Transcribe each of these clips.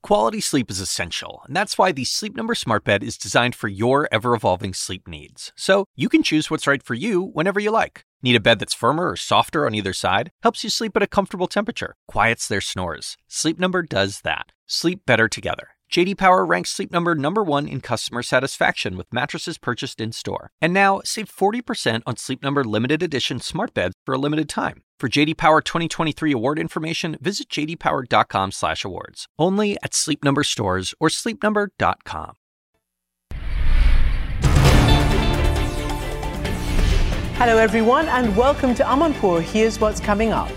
Quality sleep is essential, and that's why the Sleep Number Smart Bed is designed for your ever-evolving sleep needs. So you can choose what's right for you whenever you like. Need a bed that's firmer or softer on either side? Helps you sleep at a comfortable temperature. Quiets their snores. Sleep Number does that. Sleep better together. J.D. Power ranks Sleep Number #1 in customer satisfaction with mattresses purchased in-store. And now, save 40% on Sleep Number limited edition smart beds for a limited time. For J.D. Power 2023 award information, visit jdpower.com/awards. Only at Sleep Number stores or sleepnumber.com. Hello, everyone, and welcome to Amanpour. Here's what's coming up.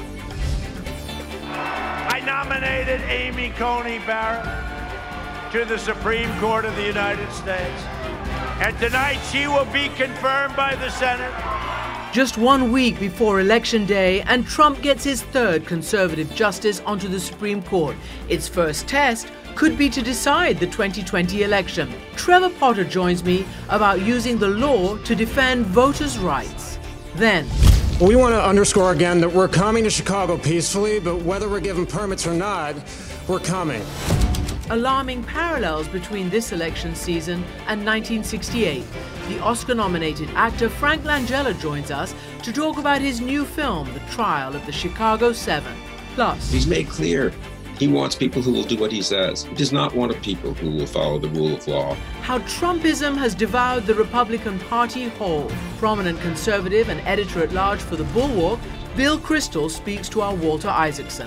I nominated Amy Coney Barrett to the Supreme Court of the United States. And tonight she will be confirmed by the Senate. Just 1 week before Election Day, and Trump gets his third conservative justice onto the Supreme Court. Its first test could be to decide the 2020 election. Trevor Potter joins me about using the law to defend voters' rights. Then, we want to underscore again that we're coming to Chicago peacefully, but whether we're given permits or not, we're coming. Alarming parallels between this election season and 1968. The Oscar-nominated actor Frank Langella joins us to talk about his new film, The Trial of the Chicago 7. Plus, he's made clear he wants people who will do what he says. He does not want people who will follow the rule of law. How Trumpism has devoured the Republican Party whole. Prominent conservative and editor-at-large for The Bulwark, Bill Kristol speaks to our Walter Isaacson.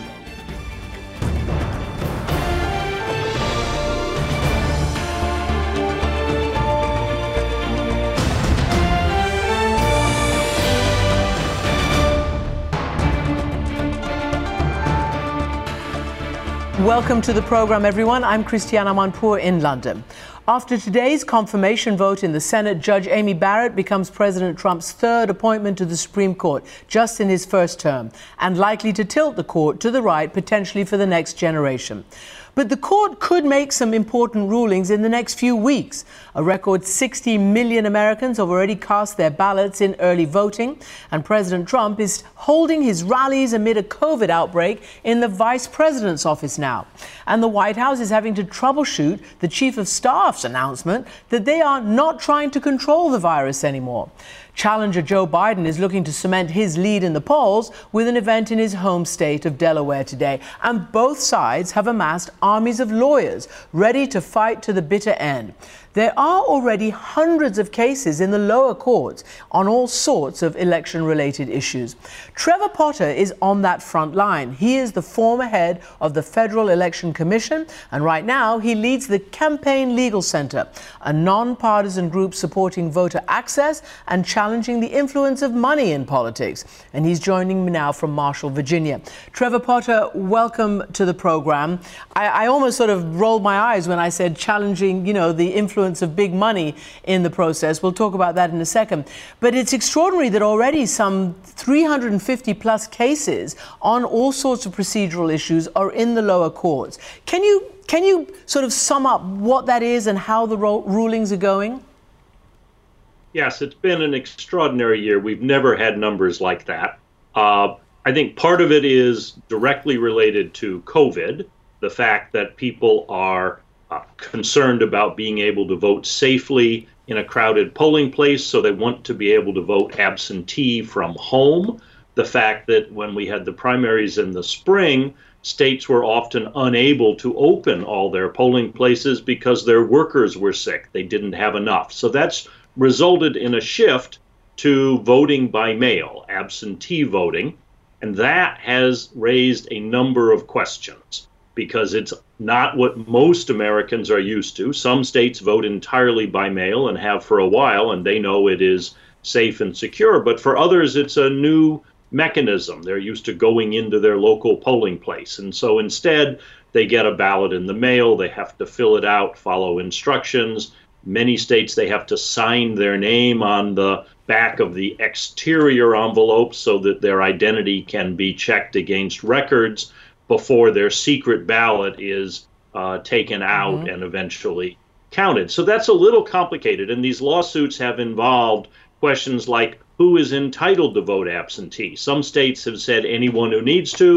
Welcome to the program, everyone. I'm Christiane Amanpour in London. After today's confirmation vote in the Senate, Judge Amy Barrett becomes President Trump's third appointment to the Supreme Court, just in his first term, and likely to tilt the court to the right, potentially for the next generation. But the court could make some important rulings in the next few weeks. A record 60 million Americans have already cast their ballots in early voting, and President Trump is holding his rallies amid a COVID outbreak in the vice president's office now. And the White House is having to troubleshoot the chief of staff's announcement that they are not trying to control the virus anymore. Challenger Joe Biden is looking to cement his lead in the polls with an event in his home state of Delaware today. And both sides have amassed armies of lawyers ready to fight to the bitter end. There are already hundreds of cases in the lower courts on all sorts of election-related issues. Trevor Potter is on that front line. He is the former head of the Federal Election Commission, and right now he leads the Campaign Legal Center, a non-partisan group supporting voter access and challenging the influence of money in politics. And he's joining me now from Marshall, Virginia. Trevor Potter, welcome to the program. I almost sort of rolled my eyes when I said challenging, the influence of big money in the process. We'll talk about that in a second. But it's extraordinary that already some 350 plus cases on all sorts of procedural issues are in the lower courts. Can you sort of sum up what that is and how the rulings are going? Yes, it's been an extraordinary year. We've never had numbers like that. I think part of it is directly related to COVID, the fact that people are concerned about being able to vote safely in a crowded polling place, so they want to be able to vote absentee from home. The fact that when we had the primaries in the spring, states were often unable to open all their polling places because their workers were sick. They didn't have enough. So that's resulted in a shift to voting by mail, absentee voting, and that has raised a number of questions, because it's not what most Americans are used to. Some states vote entirely by mail and have for a while, and they know it is safe and secure. But for others, it's a new mechanism. They're used to going into their local polling place. And so instead, they get a ballot in the mail. They have to fill it out, follow instructions. Many states, they have to sign their name on the back of the exterior envelope so that their identity can be checked against records before their secret ballot is taken out and eventually counted. So that's a little complicated. And these lawsuits have involved questions like who is entitled to vote absentee. Some states have said anyone who needs to.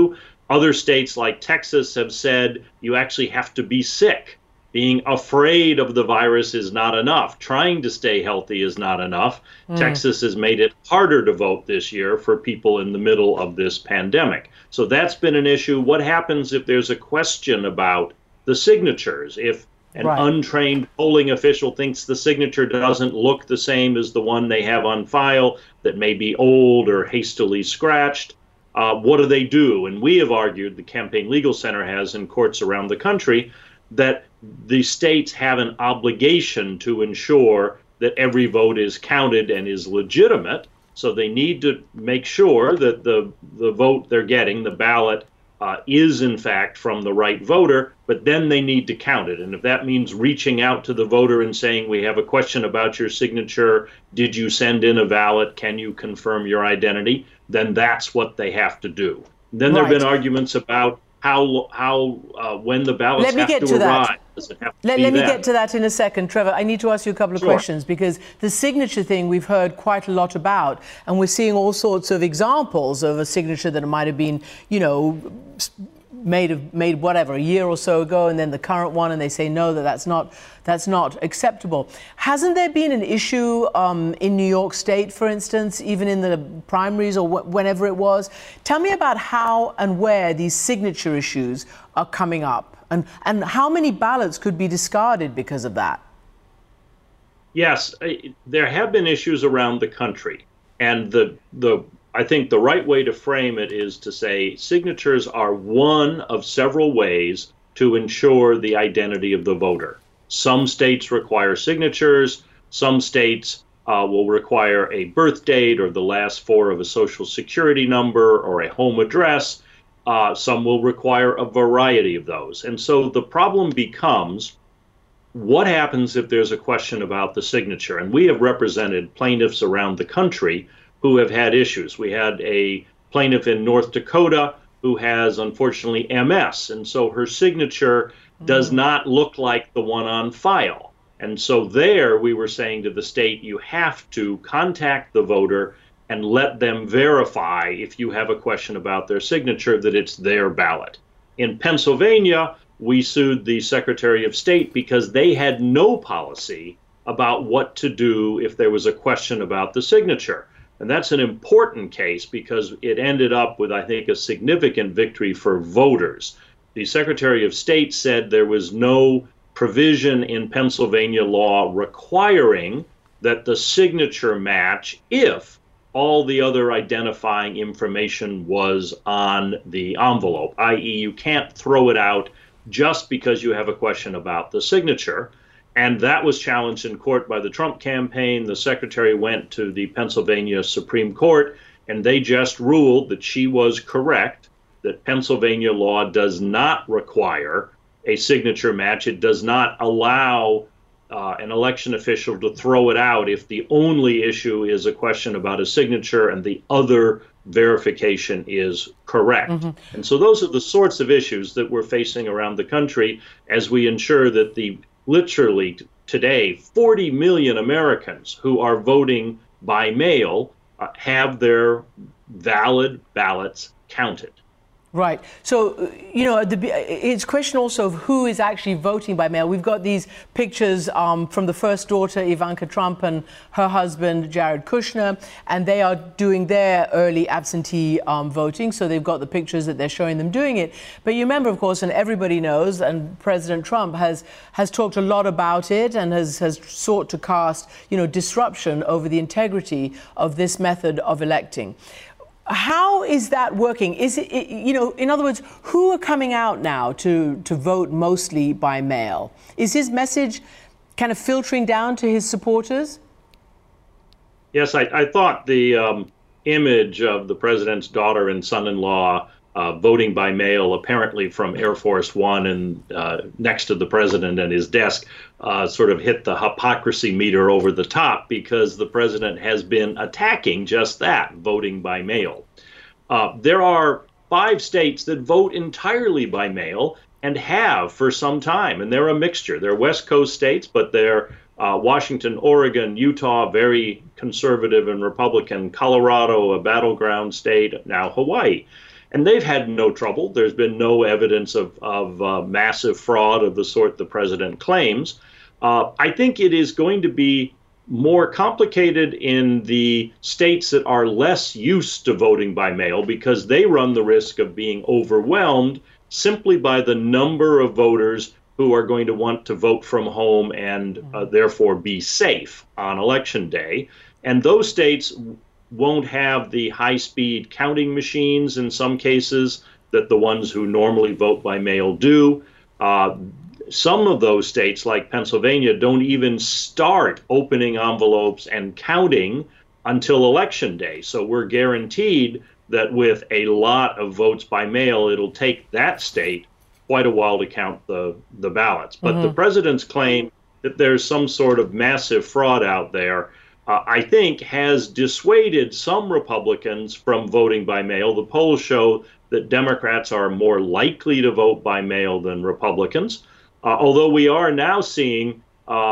Other states like Texas have said you actually have to be sick. Being afraid of the virus is not enough. Trying to stay healthy is not enough. Texas has made it harder to vote this year for people in the middle of this pandemic. So that's been an issue. What happens if there's a question about the signatures? If an untrained polling official thinks the signature doesn't look the same as the one they have on file, that may be old or hastily scratched, what do they do? And we have argued, the Campaign Legal Center has in courts around the country, that the states have an obligation to ensure that every vote is counted and is legitimate. So they need to make sure that the vote they're getting, the ballot, is in fact from the right voter, but then they need to count it. And if that means reaching out to the voter and saying, we have a question about your signature, did you send in a ballot, can you confirm your identity, then that's what they have to do. Then there have been arguments about when the ballots have to arrive. Let me get to that in a second. Trevor, I need to ask you a couple of questions, because the signature thing we've heard quite a lot about, and we're seeing all sorts of examples of a signature that might have been, made whatever, a year or so ago, and then the current one, and they say no, that's not acceptable. Hasn't there been an issue in New York State, for instance, even in the primaries or whenever it was? Tell me about how and where these signature issues are coming up, and how many ballots could be discarded because of that? Yes, there have been issues around the country, and I think the right way to frame it is to say signatures are one of several ways to ensure the identity of the voter. Some states require signatures. Some states will require a birth date or the last four of a social security number or a home address. Some will require a variety of those. And so the problem becomes, what happens if there's a question about the signature? And we have represented plaintiffs around the country who have had issues. We had a plaintiff in North Dakota who has, unfortunately, MS, and so her signature does not look like the one on file. And so there we were saying to the state, you have to contact the voter and let them verify, if you have a question about their signature, that it's their ballot. In Pennsylvania, we sued the Secretary of State because they had no policy about what to do if there was a question about the signature. And that's an important case because it ended up with, I think, a significant victory for voters. The Secretary of State said there was no provision in Pennsylvania law requiring that the signature match if all the other identifying information was on the envelope, i.e. you can't throw it out just because you have a question about the signature. And that was challenged in court by the Trump campaign. The secretary went to the Pennsylvania Supreme Court, and they just ruled that she was correct, that Pennsylvania law does not require a signature match. It does not allow an election official to throw it out if the only issue is a question about a signature and the other verification is correct. And so those are the sorts of issues that we're facing around the country as we ensure that literally today, 40 million Americans who are voting by mail have their valid ballots counted. Right. So, it's a question also of who is actually voting by mail. We've got these pictures from the first daughter, Ivanka Trump, and her husband, Jared Kushner, and they are doing their early absentee voting. So they've got the pictures that they're showing them doing it. But you remember, of course, and everybody knows, and President Trump has talked a lot about it and has sought to cast, disruption over the integrity of this method of electing. How is that working? Is it, in other words, who are coming out now to vote mostly by mail? Is his message kind of filtering down to his supporters? Yes, I thought the image of the president's daughter and son-in-law voting by mail, apparently from Air Force One and next to the president and his desk, sort of hit the hypocrisy meter over the top because the president has been attacking just that, voting by mail. There are 5 states that vote entirely by mail and have for some time, and they're a mixture. They're West Coast states, but they're Washington, Oregon, Utah, very conservative and Republican, Colorado, a battleground state, now Hawaii. and they've had no trouble. There's been no evidence of massive fraud of the sort the president claims. I think it is going to be more complicated in the states that are less used to voting by mail, because they run the risk of being overwhelmed simply by the number of voters who are going to want to vote from home and therefore be safe on election day. And those states won't have the high-speed counting machines in some cases that the ones who normally vote by mail do. Some of those states, like Pennsylvania, don't even start opening envelopes and counting until election day. So we're guaranteed that with a lot of votes by mail, it'll take that state quite a while to count the ballots. But the president's claim that there's some sort of massive fraud out there, I think, has dissuaded some Republicans from voting by mail. The polls show that Democrats are more likely to vote by mail than Republicans. Although we are now seeing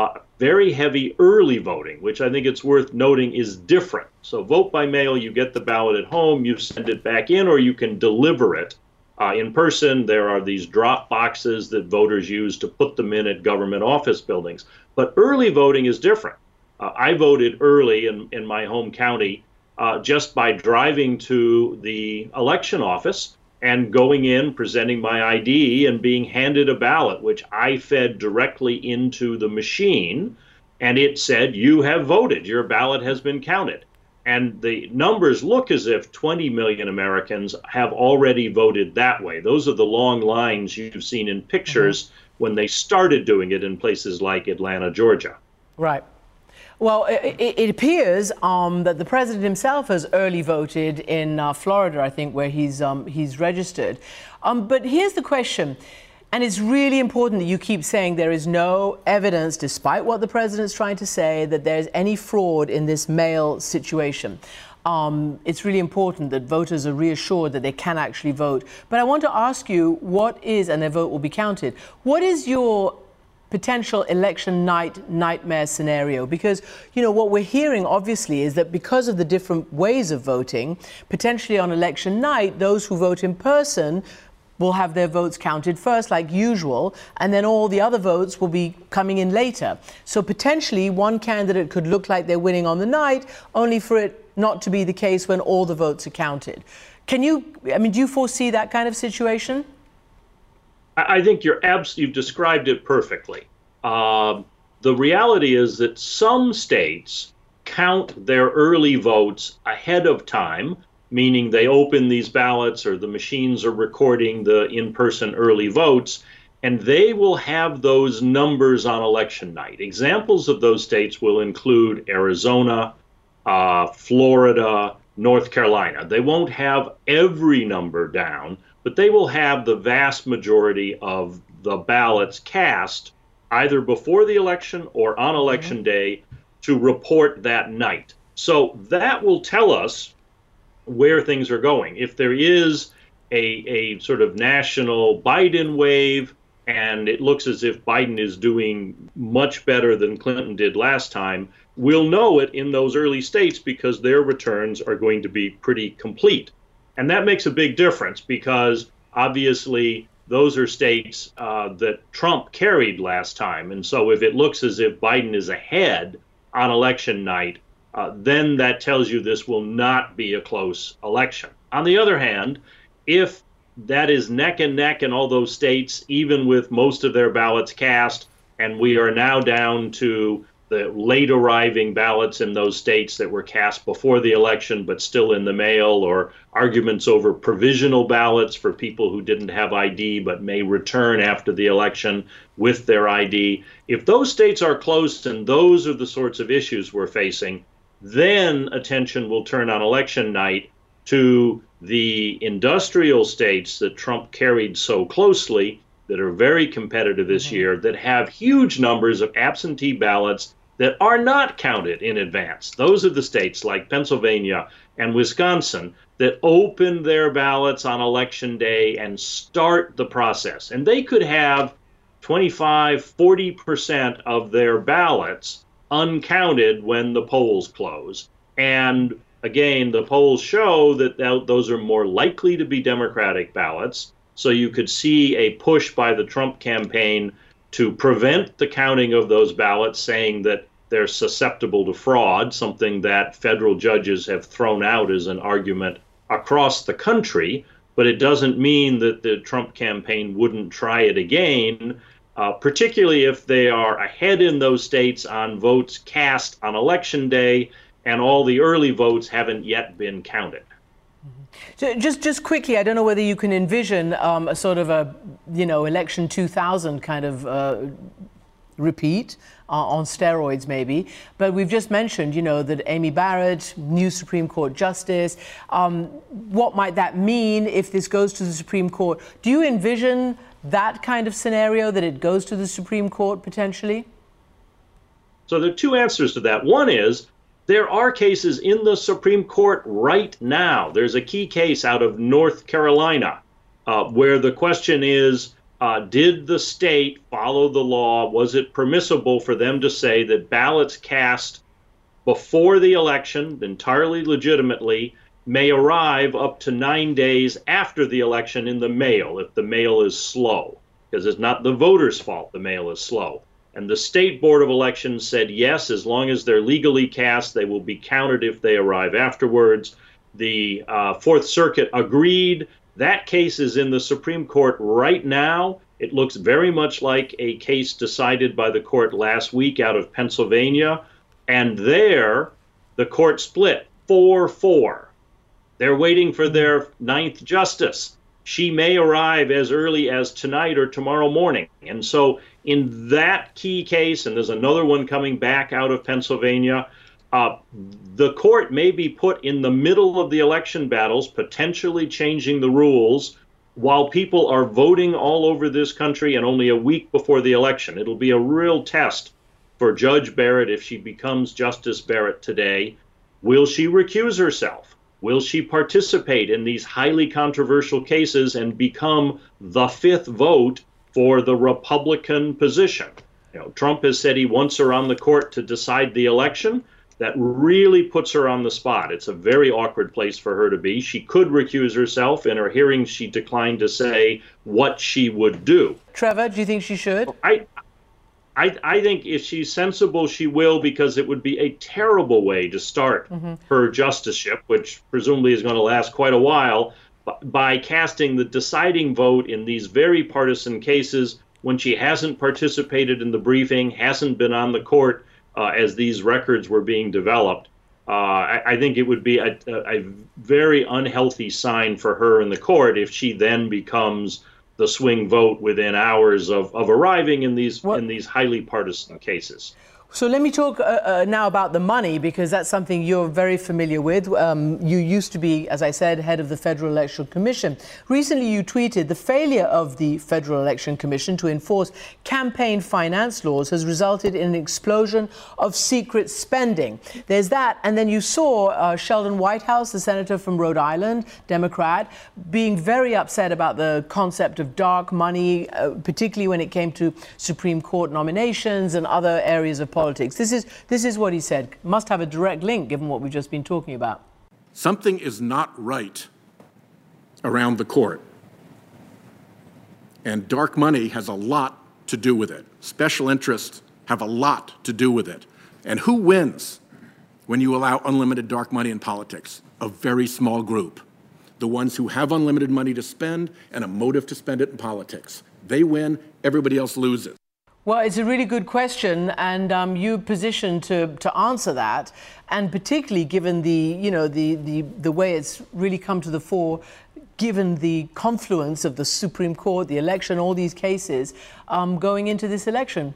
very heavy early voting, which I think it's worth noting is different. So vote by mail, you get the ballot at home, you send it back in, or you can deliver it in person. There are these drop boxes that voters use to put them in at government office buildings. But early voting is different. I voted early in my home county just by driving to the election office and going in, presenting my ID, and being handed a ballot, which I fed directly into the machine, and it said, "You have voted. Your ballot has been counted." And the numbers look as if 20 million Americans have already voted that way. Those are the long lines you've seen in pictures when they started doing it in places like Atlanta, Georgia. Right. Well, it appears that the president himself has early voted in Florida, I think, where he's registered. But here's the question, and it's really important that you keep saying there is no evidence, despite what the president's trying to say, that there's any fraud in this mail situation. It's really important that voters are reassured that they can actually vote. But I want to ask you, what is, and their vote will be counted, what is your potential election night nightmare scenario? Because, you know, what we're hearing obviously is that because of the different ways of voting, potentially on election night, those who vote in person will have their votes counted first, like usual, and then all the other votes will be coming in later. So potentially one candidate could look like they're winning on the night, only for it not to be the case when all the votes are counted. Do you foresee that kind of situation? I think you've described it perfectly. The reality is that some states count their early votes ahead of time, meaning they open these ballots or the machines are recording the in-person early votes, and they will have those numbers on election night. Examples of those states will include Arizona, Florida, North Carolina. They won't have every number down, but they will have the vast majority of the ballots cast either before the election or on election day to report that night. So that will tell us where things are going. If there is a sort of national Biden wave, and it looks as if Biden is doing much better than Clinton did last time, we'll know it in those early states because their returns are going to be pretty complete. And that makes a big difference because obviously those are states that Trump carried last time. And so if it looks as if Biden is ahead on election night, then that tells you this will not be a close election. On the other hand, if that is neck and neck in all those states, even with most of their ballots cast, and we are now down to the late arriving ballots in those states that were cast before the election but still in the mail, or arguments over provisional ballots for people who didn't have ID but may return after the election with their ID. If those states are close and those are the sorts of issues we're facing, then attention will turn on election night to the industrial states that Trump carried so closely, that are very competitive this year, that have huge numbers of absentee ballots that are not counted in advance. Those are the states like Pennsylvania and Wisconsin that open their ballots on election day and start the process. And they could have 25-40% of their ballots uncounted when the polls close. And again, the polls show that those are more likely to be Democratic ballots. So you could see a push by the Trump campaign to prevent the counting of those ballots, saying that they're susceptible to fraud, something that federal judges have thrown out as an argument across the country. But it doesn't mean that the Trump campaign wouldn't try it again, particularly if they are ahead in those states on votes cast on Election Day and all the early votes haven't yet been counted. So just quickly, I don't know whether you can envision a sort of a, election 2000 kind of repeat on steroids maybe, but we've just mentioned, that Amy Barrett, new Supreme Court justice, what might that mean if this goes to the Supreme Court? Do you envision that kind of scenario, that it goes to the Supreme Court potentially? So there are two answers to that. One is, there are cases in the Supreme Court right now. There's a key case out of North Carolina where the question is, did the state follow the law? Was it permissible for them to say that ballots cast before the election, entirely legitimately, may arrive up to 9 days after the election in the mail if the mail is slow? Because it's not the voters' fault the mail is slow. And the State Board of Elections said yes, as long as they're legally cast, they will be counted if they arrive afterwards. The Fourth Circuit agreed. That case is in the Supreme Court right now. It looks very much like a case decided by the court last week out of Pennsylvania. And there, the court split 4-4. They're waiting for their ninth justice. She may arrive as early as tonight or tomorrow morning. And so in that key case, and there's another one coming back out of Pennsylvania, the court may be put in the middle of the election battles, potentially changing the rules while people are voting all over this country and only a week before the election. It'll be a real test for Judge Barrett if she becomes Justice Barrett today. Will she recuse herself? Will she participate in these highly controversial cases and become the fifth vote for the Republican position? Trump has said he wants her on the court to decide the election. That really puts her on the spot. It's a very awkward place for her to be. She could recuse herself. In her hearing, she declined to say what she would do. Trevor, do you think she should? I think if she's sensible, she will, because it would be a terrible way to start her justiceship, which presumably is going to last quite a while, by casting the deciding vote in these very partisan cases when she hasn't participated in the briefing, hasn't been on the court as these records were being developed. I think it would be a very unhealthy sign for her in the court if she then becomes the swing vote within hours of arriving in these highly partisan cases. So let me talk now about the money, because that's something you're very familiar with. You used to be, as I said, head of the Federal Election Commission. Recently, you tweeted the failure of the Federal Election Commission to enforce campaign finance laws has resulted in an explosion of secret spending. There's that. And then you saw Sheldon Whitehouse, the senator from Rhode Island, Democrat, being very upset about the concept of dark money, particularly when it came to Supreme Court nominations and other areas of politics. This is what he said. Must have a direct link, given what we've just been talking about. Something is not right around the court. And dark money has a lot to do with it. Special interests have a lot to do with it. And who wins when you allow unlimited dark money in politics? A very small group. The ones who have unlimited money to spend and a motive to spend it in politics. They win, everybody else loses. Well, it's a really good question, and you're positioned to answer that, and particularly given the way it's really come to the fore, given the confluence of the Supreme Court, the election, all these cases going into this election.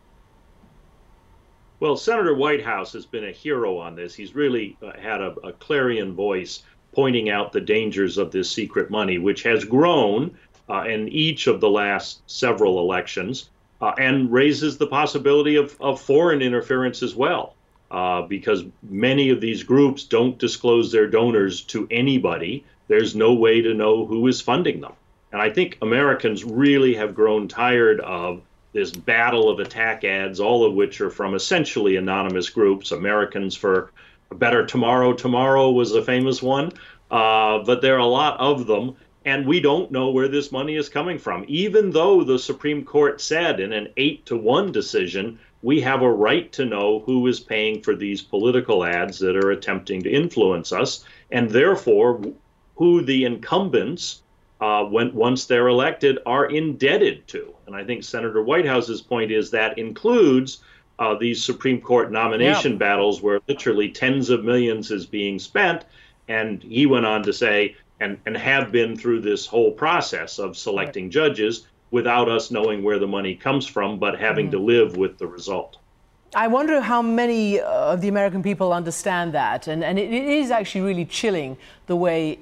Well, Senator Whitehouse has been a hero on this. He's really had a clarion voice pointing out the dangers of this secret money, which has grown in each of the last several elections. And raises the possibility of foreign interference as well, because many of these groups don't disclose their donors to anybody. There's no way to know who is funding them. And I think Americans really have grown tired of this battle of attack ads, all of which are from essentially anonymous groups, Americans for Better Tomorrow, Tomorrow was a famous one, but there are a lot of them, and we don't know where this money is coming from. Even though the Supreme Court said in an 8-1 decision, we have a right to know who is paying for these political ads that are attempting to influence us, and therefore who the incumbents, once they're elected, are indebted to. And I think Senator Whitehouse's point is that includes these Supreme Court nomination battles where literally tens of millions is being spent. And he went on to say, and have been through this whole process of selecting judges without us knowing where the money comes from, but having to live with the result. I wonder how many of the American people understand that, and it is actually really chilling the way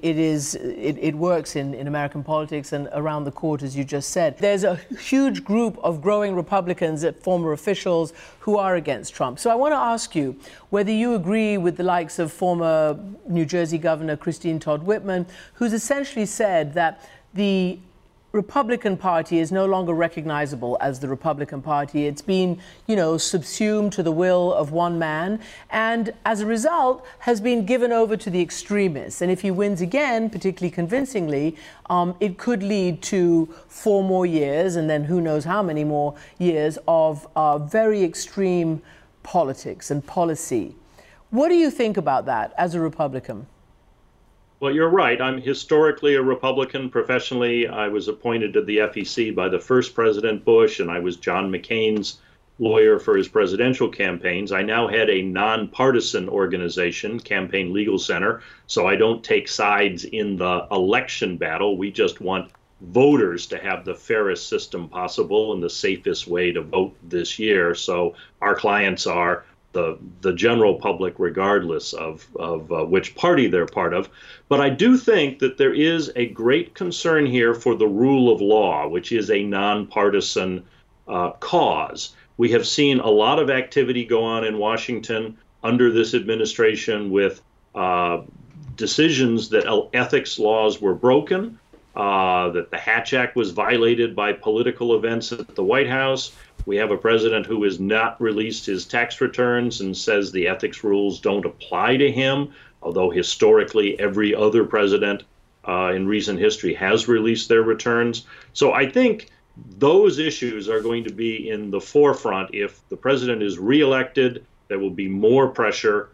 it works in American politics and around the court, as you just said. There's a huge group of growing Republicans, former officials, who are against Trump. So I want to ask you whether you agree with the likes of former New Jersey Governor Christine Todd Whitman, who's essentially said that the Republican Party is no longer recognizable as the Republican Party. It's been, subsumed to the will of one man, and as a result has been given over to the extremists. And if he wins again, particularly convincingly, it could lead to 4 more years, and then who knows how many more years of very extreme politics and policy. What do you think about that as a Republican? Well, you're right. I'm historically a Republican. Professionally, I was appointed to the FEC by the first President Bush, and I was John McCain's lawyer for his presidential campaigns. I now head a nonpartisan organization, Campaign Legal Center, so I don't take sides in the election battle. We just want voters to have the fairest system possible and the safest way to vote this year. So our clients are the general public, regardless of which party they're part of. But I do think that there is a great concern here for the rule of law, which is a nonpartisan cause. We have seen a lot of activity go on in Washington under this administration with decisions that ethics laws were broken, that the Hatch Act was violated by political events at the White House. We have a president who has not released his tax returns and says the ethics rules don't apply to him, although historically every other president in recent history has released their returns. So I think those issues are going to be in the forefront. If the president is reelected, there will be more pressure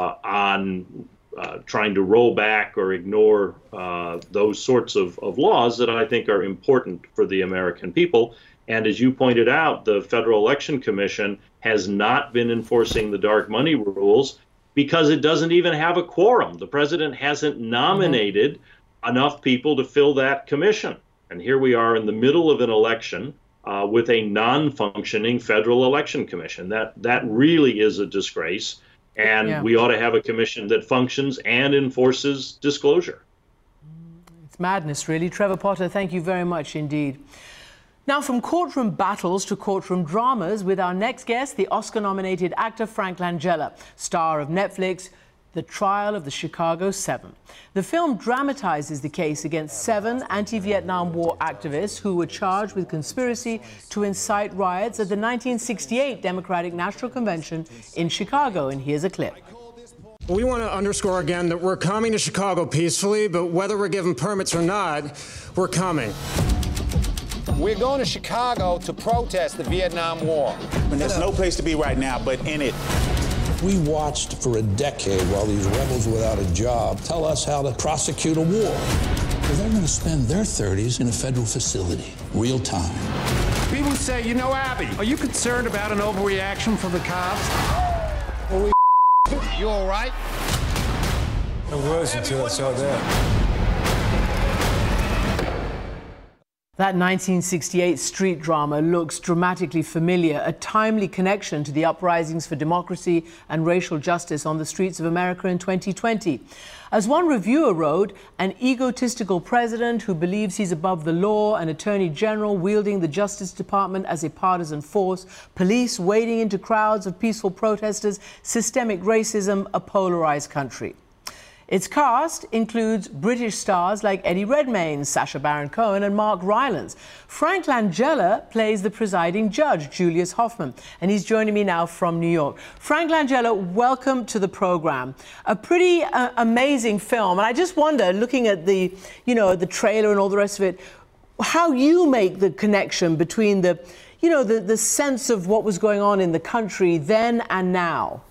on trying to roll back or ignore those sorts of laws that I think are important for the American people. And as you pointed out, the Federal Election Commission has not been enforcing the dark money rules because it doesn't even have a quorum. The president hasn't nominated enough people to fill that commission. And here we are in the middle of an election with a non-functioning Federal Election Commission. That really is a disgrace. And we ought to have a commission that functions and enforces disclosure. It's madness, really. Trevor Potter, thank you very much indeed. Now, from courtroom battles to courtroom dramas, with our next guest, the Oscar-nominated actor Frank Langella, star of Netflix, The Trial of the Chicago 7. The film dramatizes the case against 7 anti-Vietnam War activists who were charged with conspiracy to incite riots at the 1968 Democratic National Convention in Chicago. And here's a clip. We want to underscore again that we're coming to Chicago peacefully, but whether we're given permits or not, we're coming. We're going to Chicago to protest the Vietnam War. And there's no place to be right now but in it. We watched for a decade while these rebels without a job tell us how to prosecute a war. Well, they're going to spend their 30s in a federal facility, real time. People say, Abby, are you concerned about an overreaction from the cops? Holy you all right? I was until I saw that. That 1968 street drama looks dramatically familiar, a timely connection to the uprisings for democracy and racial justice on the streets of America in 2020. As one reviewer wrote, an egotistical president who believes he's above the law, an attorney general wielding the Justice Department as a partisan force, police wading into crowds of peaceful protesters, systemic racism, a polarized country. Its cast includes British stars like Eddie Redmayne, Sacha Baron Cohen and Mark Rylance. Frank Langella plays the presiding judge, Julius Hoffman, and he's joining me now from New York. Frank Langella, welcome to the program. A pretty amazing film, and I just wonder, looking at the, the trailer and all the rest of it, how you make the connection between the sense of what was going on in the country then and now.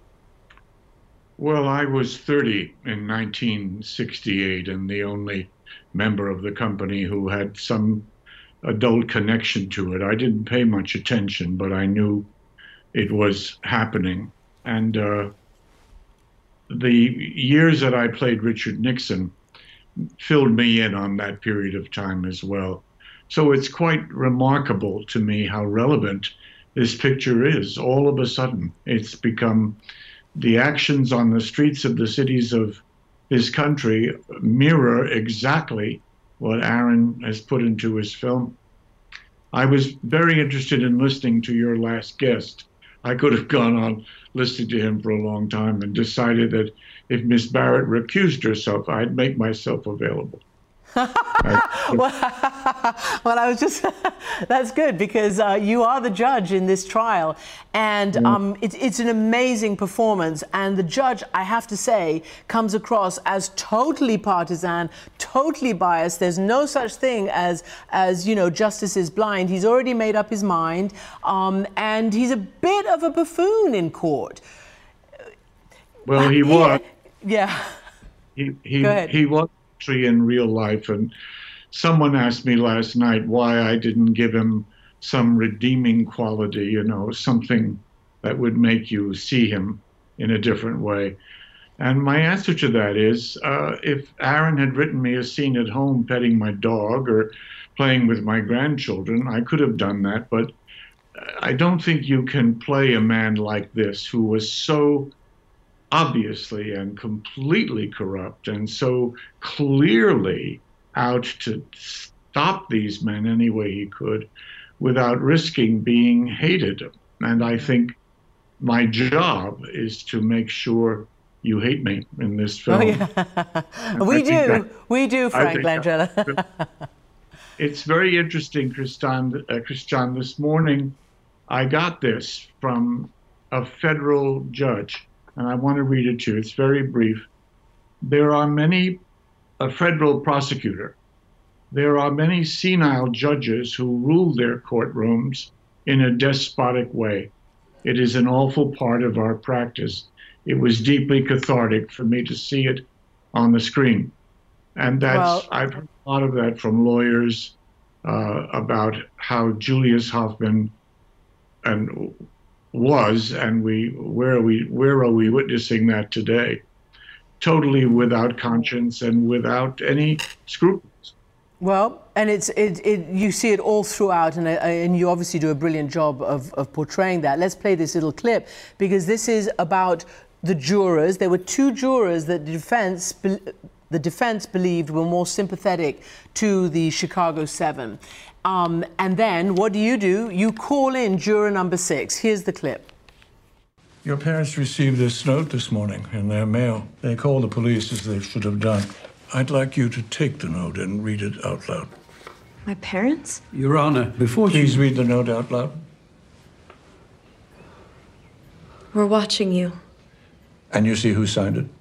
Well, I was 30 in 1968 and the only member of the company who had some adult connection to it. I didn't pay much attention, but I knew it was happening. And the years that I played Richard Nixon filled me in on that period of time as well. So it's quite remarkable to me how relevant this picture is. All of a sudden, it's become the actions on the streets of the cities of this country mirror exactly what Aaron has put into his film. I was very interested in listening to your last guest. I could have gone on listening to him for a long time and decided that if Miss Barrett recused herself, I'd make myself available. Well, I was just, that's good, because you are the judge in this trial, and it's an amazing performance, and the judge, I have to say, comes across as totally partisan, totally biased. There's no such thing as justice is blind. He's already made up his mind, and he's a bit of a buffoon in court. Well, he was. Yeah. He was in real life, and someone asked me last night why I didn't give him some redeeming quality, something that would make you see him in a different way. And my answer to that is, if Aaron had written me a scene at home petting my dog or playing with my grandchildren, I could have done that, but I don't think you can play a man like this who was so obviously and completely corrupt and so clearly out to stop these men any way he could without risking being hated. And I think my job is to make sure you hate me in this film. Oh, yeah. We do, Frank Langella. It's very interesting, Christian. This morning I got this from a federal judge, and I want to read it to you. It's very brief. A federal prosecutor. There are many senile judges who rule their courtrooms in a despotic way. It is an awful part of our practice. It was deeply cathartic for me to see it on the screen. And I've heard a lot of that from lawyers about how Julius Hoffman was, and where are we witnessing that today? Totally without conscience and without any scruples. Well, and you see it all throughout, and you obviously do a brilliant job of portraying that. Let's play this little clip, because this is about the jurors. There were two jurors that the defense believed were more sympathetic to the Chicago 7. And then what do? You call in juror number 6. Here's the clip. Your parents received this note this morning in their mail. They called the police, as they should have done. I'd like you to take the note and read it out loud. My parents? Your Honor, Please read the note out loud. We're watching you. And you see who signed it?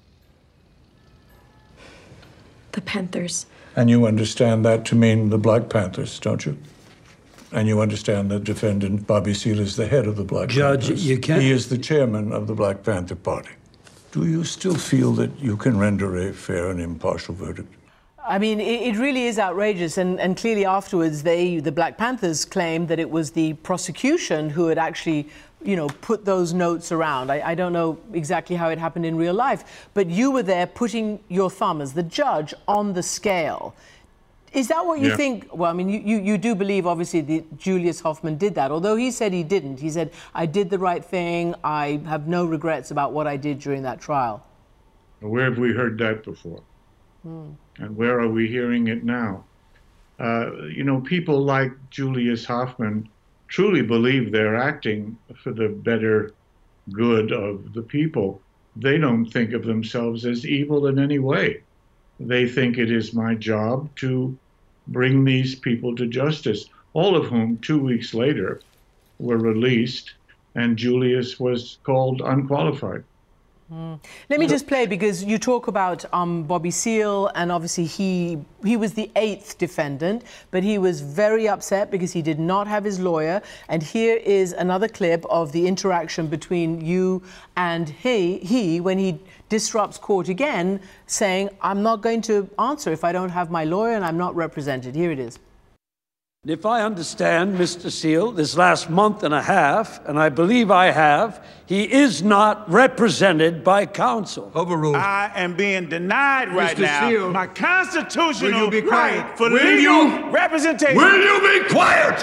The Panthers. And you understand that to mean the Black Panthers, don't you? And you understand that defendant Bobby Seale is the head of the Black Panthers. Judge, you can't... He is the chairman of the Black Panther Party. Do you still feel that you can render a fair and impartial verdict? I mean, it really is outrageous, and clearly afterwards the Black Panthers claimed that it was the prosecution who had actually, put those notes around. I don't know exactly how it happened in real life, but you were there putting your thumb as the judge on the scale. Is that what you think? Well, I mean, you do believe, obviously, that Julius Hoffman did that, although he said he didn't. He said, I did the right thing. I have no regrets about what I did during that trial. Where have we heard that before? And where are we hearing it now? People like Julius Hoffman truly believe they're acting for the better good of the people. they don't think of themselves as evil in any way. They think it is my job to bring these people to justice, all of whom 2 weeks later were released, and Julius was called unqualified. Let me just play, because you talk about Bobby Seale, and obviously he was the 8th defendant, but he was very upset because he did not have his lawyer. And here is another clip of the interaction between you and he when he disrupts court again, saying, I'm not going to answer if I don't have my lawyer and I'm not represented. Here it is. If I understand Mr. Seale, this last month and a half, and I believe I have, he is not represented by counsel. Overruled. I am being denied right Mr. now Seale, my constitutional will you be quiet? right for Will legal you? representation. Will you be quiet?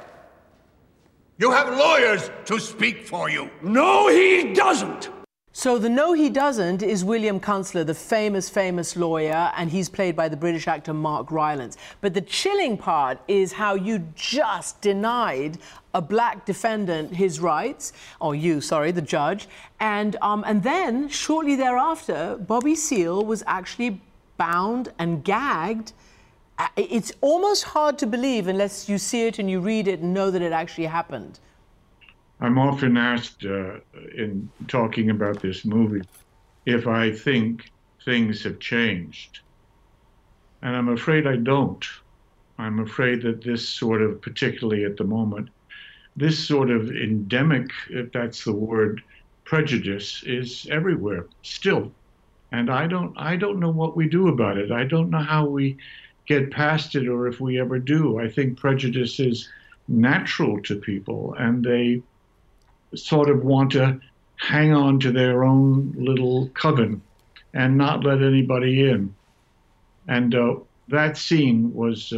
You have lawyers to speak for you. No, he doesn't. So the no, he doesn't is William Kunstler, the famous lawyer, and he's played by the British actor Mark Rylance. But the chilling part is how you just denied a black defendant his rights, or you, sorry, the judge, and then shortly thereafter, Bobby Seale was actually bound and gagged. It's almost hard to believe unless you see it and you read it and know that it actually happened. I'm often asked in talking about this movie if I think things have changed. And I'm afraid I don't. I'm afraid that this sort of, particularly at the moment, this sort of endemic, if that's the word, prejudice is everywhere still. And I don't know what we do about it. I don't know how we get past it, or if we ever do. I think prejudice is natural to people, and they sort of want to hang on to their own little coven and not let anybody in. And that scene was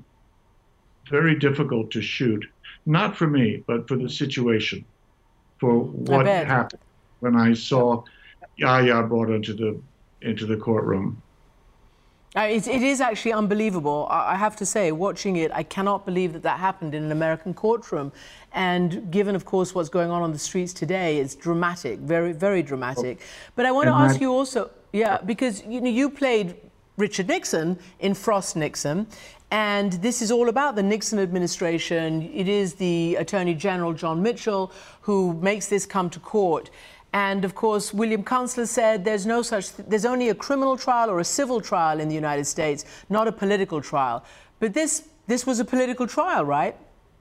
very difficult to shoot, not for me, but for the situation, for what happened when I saw Yahya brought into the courtroom. It is actually unbelievable. I have to say, watching it, I cannot believe that happened in an American courtroom. And given, of course, what's going on the streets today, it's dramatic, very, very dramatic. But I want to ask you also, because you played Richard Nixon in Frost Nixon, and this is all about the Nixon administration. It is the Attorney General, John Mitchell, who makes this come to court. And of course, William Kunstler said there's only a criminal trial or a civil trial in the United States, not a political trial. But this was a political trial, right?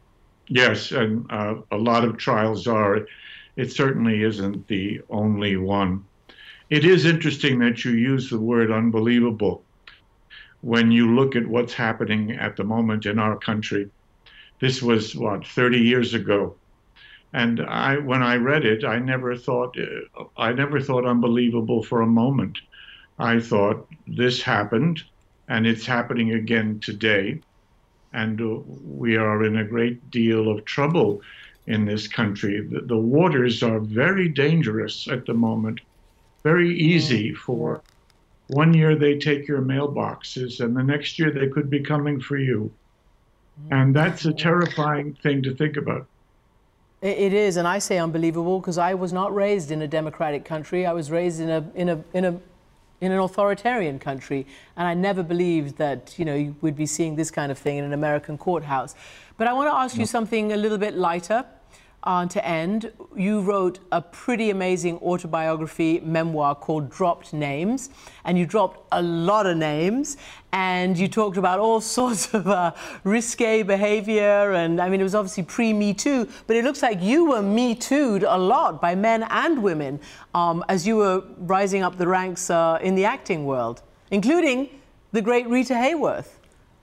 Yes, and a lot of trials are. It certainly isn't the only one. It is interesting that you use the word unbelievable when you look at what's happening at the moment in our country. This was, 30 years ago. And when I read it, I never thought unbelievable for a moment. I thought this happened, and it's happening again today. And we are in a great deal of trouble in this country. The waters are very dangerous at the moment. Very easy for 1 year they take your mailboxes, and the next year they could be coming for you. And that's a terrifying thing to think about. It is, and I say unbelievable because I was not raised in a democratic country. I was raised in an authoritarian country, and I never believed that you would be seeing this kind of thing in an American courthouse. But I want to ask you something a little bit lighter to end. You wrote a pretty amazing autobiography memoir called Dropped Names, and you dropped a lot of names, and you talked about all sorts of risque behavior, and I mean, it was obviously pre-Me Too, but it looks like you were Me Too'd a lot by men and women as you were rising up the ranks in the acting world, including the great Rita Hayworth.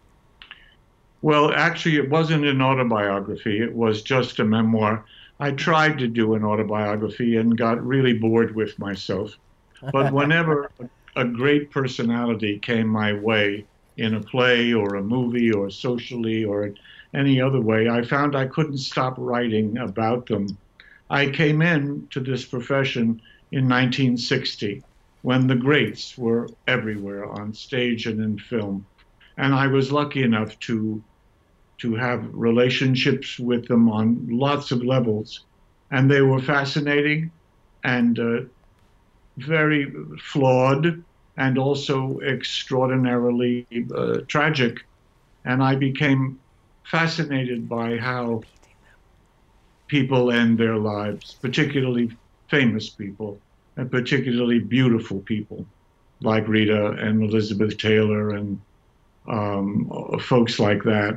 Well, actually, it wasn't an autobiography. It was just a memoir. I tried to do an autobiography and got really bored with myself. But whenever a great personality came my way in a play or a movie or socially or any other way, I found I couldn't stop writing about them. I came into this profession in 1960 when the greats were everywhere on stage and in film. And I was lucky enough to have relationships with them on lots of levels. And they were fascinating. And very flawed and also extraordinarily tragic. And I became fascinated by how people end their lives, particularly famous people, and particularly beautiful people like Rita and Elizabeth Taylor and folks like that.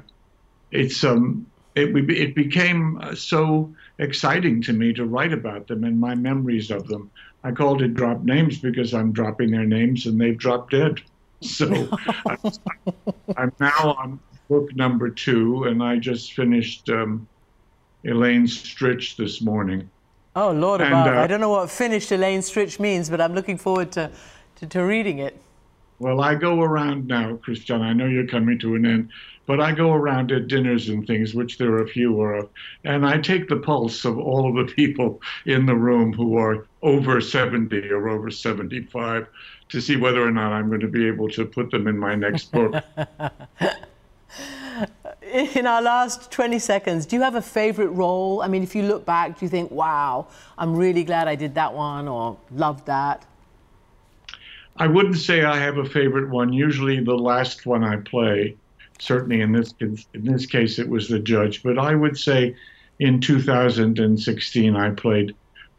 It became so exciting to me to write about them and my memories of them. I called it Drop Names because I'm dropping their names and they've dropped dead. So I'm now on book number 2, and I just finished Elaine Stritch this morning. Oh, Lord above. I don't know what finished Elaine Stritch means, but I'm looking forward to reading it. Well, I go around now, Christian. I know you're coming to an end, but I go around at dinners and things, which there are a few of, and I take the pulse of all of the people in the room who are over 70 or over 75 to see whether or not I'm going to be able to put them in my next book. In our last 20 seconds, do you have a favorite role? I mean, if you look back, do you think, wow, I'm really glad I did that one, or loved that? I wouldn't say I have a favorite one. Usually the last one I play, certainly in this case it was the judge, but I would say in 2016 I played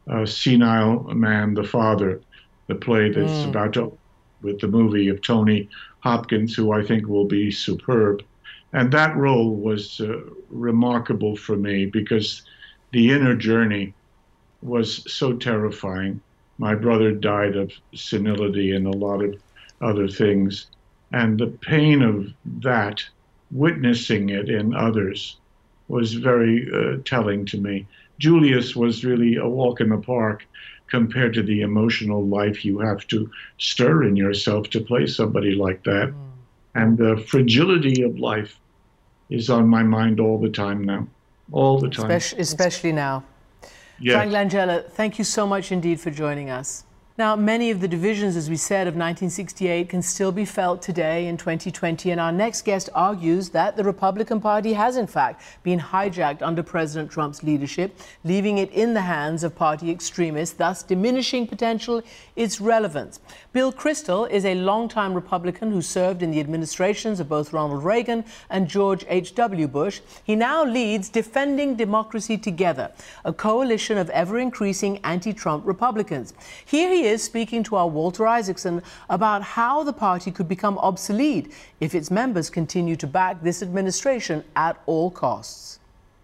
Senile Man, the Father, the play that's about to, with the movie of Tony Hopkins, who I think will be superb. And that role was remarkable for me because the inner journey was so terrifying. My brother died of senility and a lot of other things. And the pain of that, witnessing it in others, was very telling to me. Julius was really a walk in the park compared to the emotional life you have to stir in yourself to play somebody like that. And the fragility of life is on my mind all the time now, all the time. Especially now. Yes. Frank Langella, thank you so much indeed for joining us. Now, many of the divisions, as we said, of 1968 can still be felt today in 2020, and our next guest argues that the Republican Party has, in fact, been hijacked under President Trump's leadership, leaving it in the hands of party extremists, thus diminishing its relevance. Bill Kristol is a longtime Republican who served in the administrations of both Ronald Reagan and George H.W. Bush. He now leads Defending Democracy Together, a coalition of ever-increasing anti-Trump Republicans. Here he is speaking to our Walter Isaacson about how the party could become obsolete if its members continue to back this administration at all costs.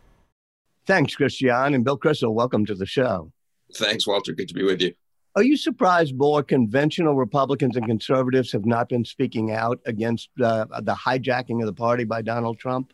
Thanks, Christian. And Bill Kristol, welcome to the show. Thanks, Walter. Good to be with you. Are you surprised more conventional Republicans and conservatives have not been speaking out against the hijacking of the party by Donald Trump?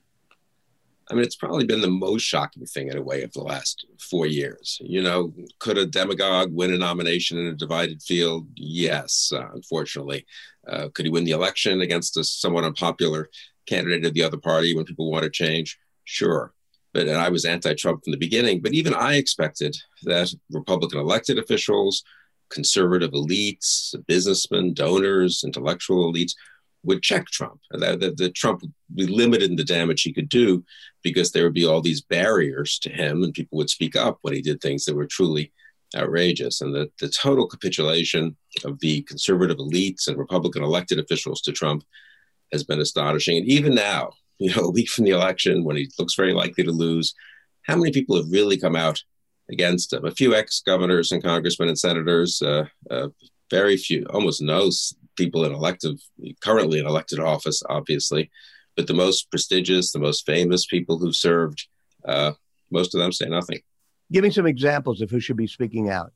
I mean, it's probably been the most shocking thing in a way of the last 4 years. You know, could a demagogue win a nomination in a divided field? Yes, unfortunately. Could he win the election against a somewhat unpopular candidate of the other party when people want to change? Sure. And I was anti-Trump from the beginning, but even I expected that Republican elected officials, conservative elites, businessmen, donors, intellectual elites would check Trump, that Trump would be limited in the damage he could do because there would be all these barriers to him and people would speak up when he did things that were truly outrageous. And the total capitulation of the conservative elites and Republican elected officials to Trump has been astonishing. And even now, you know, a week from the election, when he looks very likely to lose, how many people have really come out against him? A few ex-governors and congressmen and senators, very few, almost no people currently in elected office, obviously, but the most prestigious, the most famous people who've served, most of them say nothing. Give me some examples of who should be speaking out.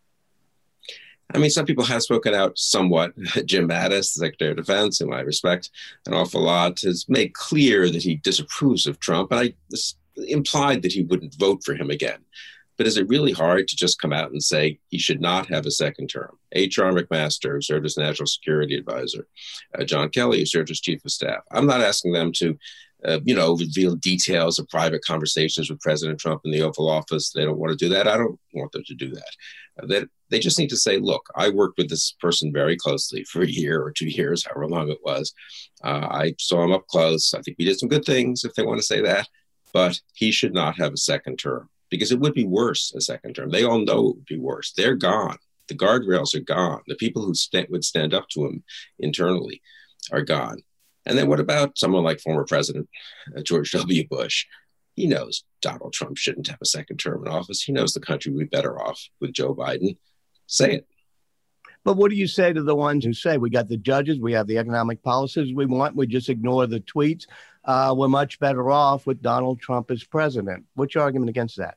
I mean, some people have spoken out somewhat. Jim Mattis, the Secretary of Defense, whom I respect an awful lot, has made clear that he disapproves of Trump, and implied that he wouldn't vote for him again. But is it really hard to just come out and say he should not have a second term? H.R. McMaster, who served as National Security Advisor, John Kelly, who served as Chief of Staff. I'm not asking them to, reveal details of private conversations with President Trump in the Oval Office. They don't want to do that. I don't want them to do that. They just need to say, look, I worked with this person very closely for a year or 2 years, however long it was. I saw him up close. I think we did some good things, if they want to say that. But he should not have a second term, because it would be worse a second term. They all know it would be worse. They're gone. The guardrails are gone. The people who would stand up to him internally are gone. And then what about someone like former President George W. Bush? He knows Donald Trump shouldn't have a second term in office. He knows the country would be better off with Joe Biden. Say it. But what do you say to the ones who say we got the judges, we have the economic policies we want, we just ignore the tweets? We're much better off with Donald Trump as president. What's your argument against that?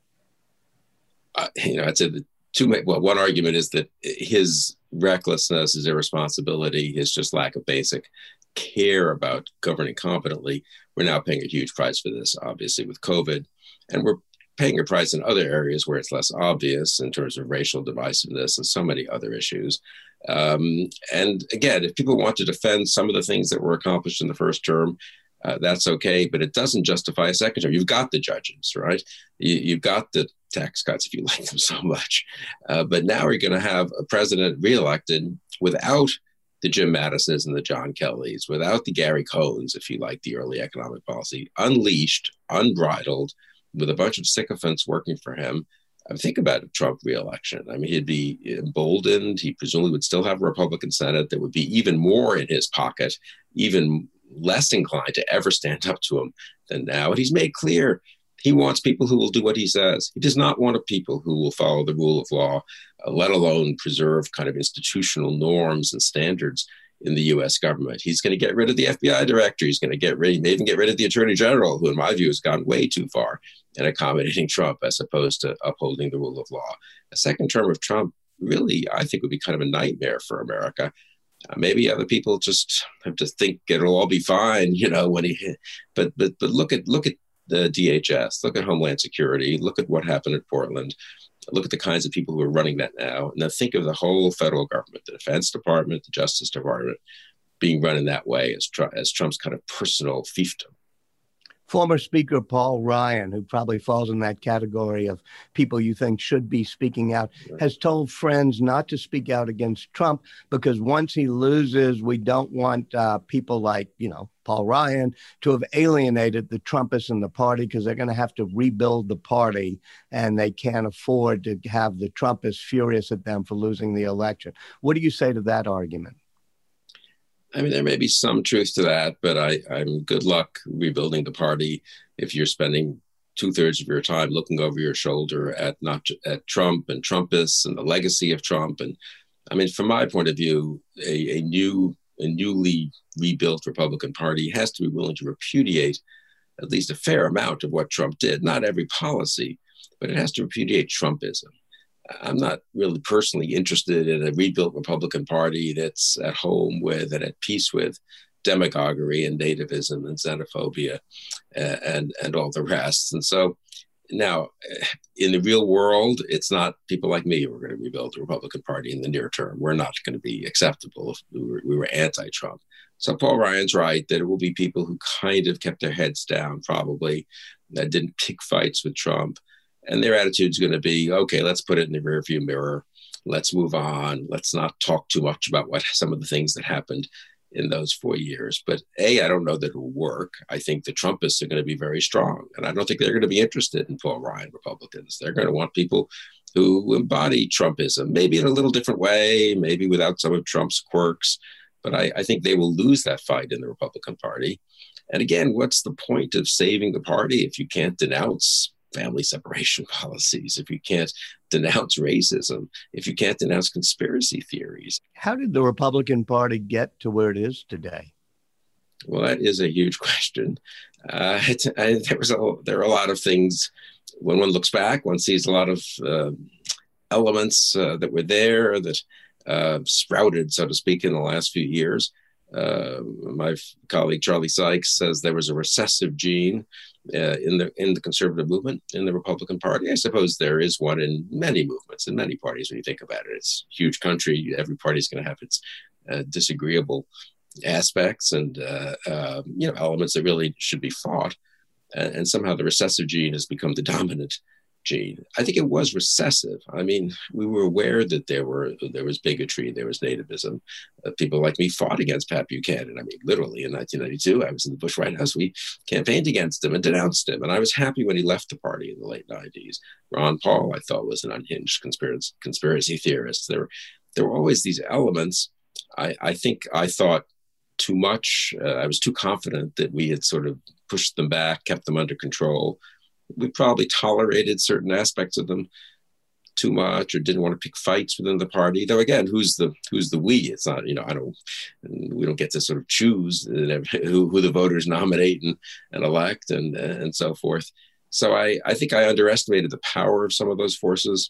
I'd say one argument is that his recklessness, his irresponsibility, his just lack of basic care about governing competently. We're now paying a huge price for this, obviously, with COVID. And we're paying a price in other areas where it's less obvious in terms of racial divisiveness and so many other issues. And again, if people want to defend some of the things that were accomplished in the first term, that's okay, but it doesn't justify a second term. You've got the judges, right? You've got the tax cuts if you like them so much. But now we're going to have a president reelected without the Jim Mattisons and the John Kellys, without the Gary Cohns, if you like the early economic policy, unleashed, unbridled, with a bunch of sycophants working for him. Think about a Trump reelection. I mean, he'd be emboldened. He presumably would still have a Republican Senate that would be even more in his pocket, even less inclined to ever stand up to him than now. And he's made clear he wants people who will do what he says. He does not want a people who will follow the rule of law, let alone preserve kind of institutional norms and standards in the U.S. government. He's going to get rid of the FBI director. He's going to may even get rid of the attorney general, who in my view has gone way too far in accommodating Trump as opposed to upholding the rule of law. A second term of Trump really, I think, would be kind of a nightmare for America. Maybe other people just have to think it'll all be fine, but look at the DHS, look at Homeland Security, look at what happened at Portland, look at the kinds of people who are running that now, and then think of the whole federal government, the Defense Department, the Justice Department, being run in that way as Trump's kind of personal fiefdom. Former Speaker Paul Ryan, who probably falls in that category of people you think should be speaking out, has told friends not to speak out against Trump because once he loses, we don't want people like, Paul Ryan to have alienated the Trumpists in the party because they're going to have to rebuild the party and they can't afford to have the Trumpists furious at them for losing the election. What do you say to that argument? I mean, there may be some truth to that, but I'm good luck rebuilding the party if you're spending 2/3 of your time looking over your shoulder at Trump and Trumpists and the legacy of Trump. And I mean, from my point of view, a newly rebuilt Republican Party has to be willing to repudiate at least a fair amount of what Trump did. Not every policy, but it has to repudiate Trumpism. I'm not really personally interested in a rebuilt Republican Party that's at home with and at peace with demagoguery and nativism and xenophobia and all the rest. And so now, in the real world, it's not people like me who are going to rebuild the Republican Party in the near term. We're not going to be acceptable if we were anti-Trump. So Paul Ryan's right that it will be people who kind of kept their heads down, probably, that didn't pick fights with Trump. And their attitude is going to be, okay, let's put it in the rearview mirror. Let's move on. Let's not talk too much about some of the things that happened in those 4 years. But I don't know that it will work. I think the Trumpists are going to be very strong. And I don't think they're going to be interested in Paul Ryan Republicans. They're going to want people who embody Trumpism, maybe in a little different way, maybe without some of Trump's quirks. But I think they will lose that fight in the Republican Party. And again, what's the point of saving the party if you can't denounce family separation policies, if you can't denounce racism, if you can't denounce conspiracy theories? How did the Republican Party get to where it is today? Well, that is a huge question. There are a lot of things. When one looks back, one sees a lot of elements that were there that sprouted, so to speak, in the last few years. My colleague Charlie Sykes says there was a recessive gene in the conservative movement in the Republican Party. I suppose there is one in many movements, in many parties. When you think about it, it's a huge country. Every party is going to have its disagreeable aspects and elements that really should be fought. And somehow the recessive gene has become the dominant gene. I think it was recessive. I mean, we were aware that there was bigotry, there was nativism. People like me fought against Pat Buchanan. I mean, literally in 1992, I was in the Bush White House. We campaigned against him and denounced him. And I was happy when he left the party in the late 90s. Ron Paul, I thought, was an unhinged conspiracy theorist. There were always these elements. I think I thought too much. I was too confident that we had sort of pushed them back, kept them under control. We probably tolerated certain aspects of them too much, or didn't want to pick fights within the party. Though again, who's the we? It's not, we don't get to sort of choose who the voters nominate and elect and so forth. So I think I underestimated the power of some of those forces.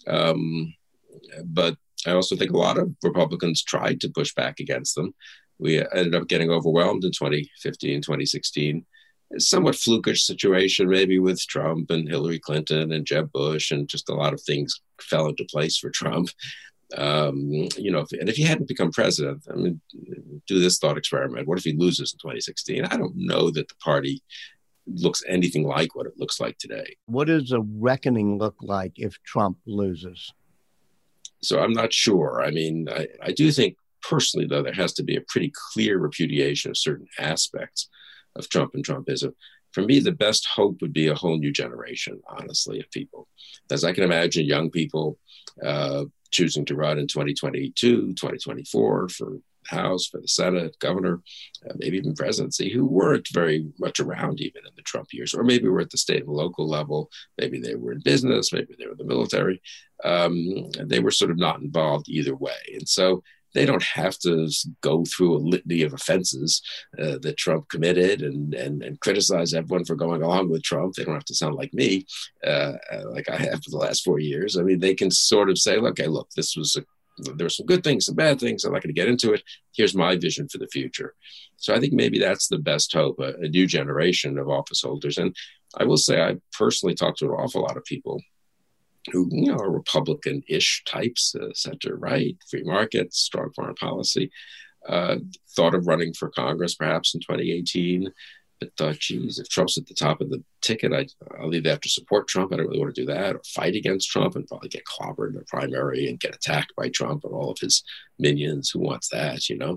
But I also think a lot of Republicans tried to push back against them. We ended up getting overwhelmed in 2015, 2016. A somewhat flukish situation, maybe with Trump and Hillary Clinton and Jeb Bush, and just a lot of things fell into place for Trump. And if he hadn't become president, I mean, do this thought experiment. What if he loses in 2016? I don't know that the party looks anything like what it looks like today. What does a reckoning look like if Trump loses? So I'm not sure. I mean, I do think personally, though, there has to be a pretty clear repudiation of certain aspects of Trump and Trumpism. For me, the best hope would be a whole new generation, honestly, of people. As I can imagine young people choosing to run in 2022, 2024 for House, for the Senate, governor, maybe even presidency, who weren't very much around even in the Trump years, or maybe were at the state and local level. Maybe they were in business, maybe they were in the military. They were sort of not involved either way. And so they don't have to go through a litany of offenses that Trump committed and criticize everyone for going along with Trump. They don't have to sound like me, like I have for the last 4 years. I mean, they can sort of say, okay, look, there were some good things, some bad things. I'm not going to get into it. Here's my vision for the future. So I think maybe that's the best hope, a new generation of office holders. And I will say, I personally talked to an awful lot of people who, are Republican-ish types, center-right, free markets, strong foreign policy, thought of running for Congress perhaps in 2018, but thought, geez, if Trump's at the top of the ticket, I'll either have to support Trump, I don't really want to do that, or fight against Trump and probably get clobbered in the primary and get attacked by Trump and all of his minions. Who wants that,